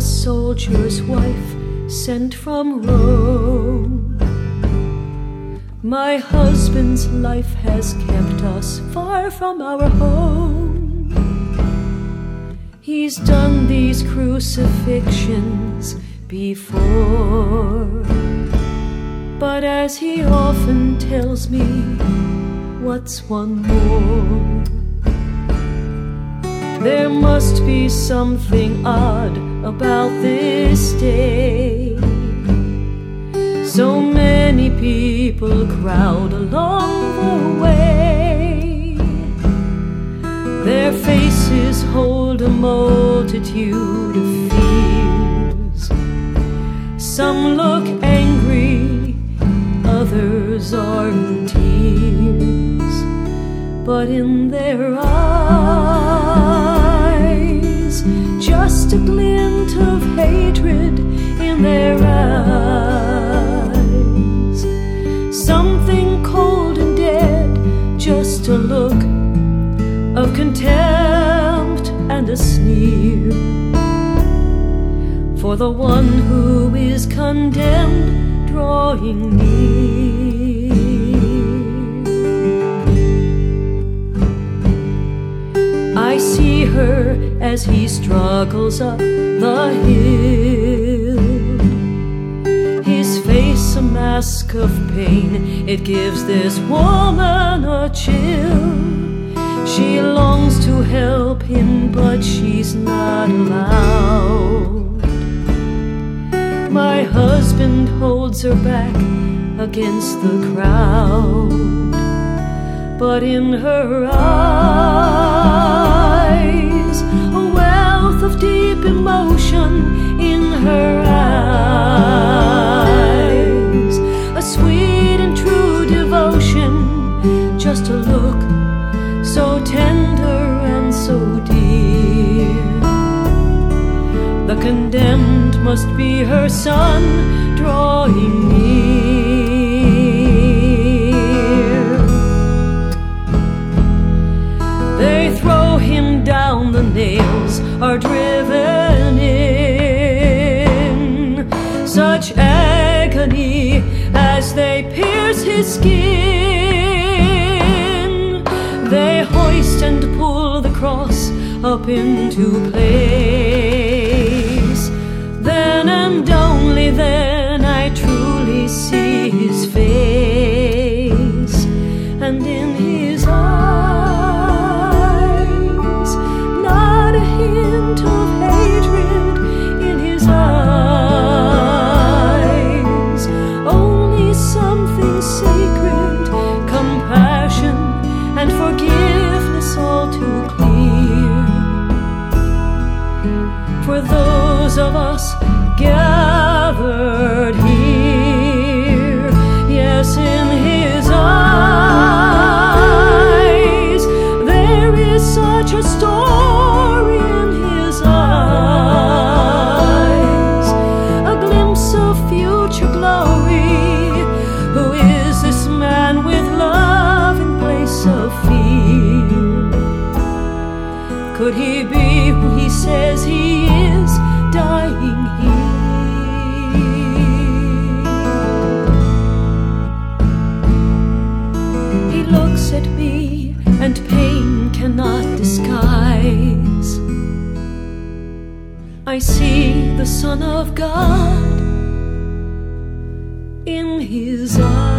soldier's wife sent from Rome. My husband's life has kept us far from our home. He's done these crucifixions before, but as he often tells me, what's one more? There must be something odd about this day. So many people crowd along the way. Their faces hold a multitude of fears. Some look angry, others are in tears. But in their eyes, just a glint of hatred in their eyes. Something cold and dead, just a look of contempt and a sneer for the one who is condemned drawing near. I see her as he struggles up the hill, his face a mask of pain. It gives this woman a chill. She longs to help him, but she's not allowed. My husband holds her back against the crowd, but in her eyes, a wealth of deep emotion in her eyes, a sweet and true devotion, just a look so tender and so dear. The condemned must be her son drawing near. They throw him down, the nails are driven in. Such agony as they pierce his skin. They hoist and pull the cross up into place. Then and only then I truly see his face, and in his eyes, not a hint of hatred in his eyes, only something sacred, compassion and forgiveness all too clear. For those of us gathered here, yes, in his eyes, there is such a story in his eyes, a glimpse of future glory. Who is this man with love in place of fear? Could he be who he says he is, dying here? He looks at me and pain cannot disguise. I see the Son of God in his eyes.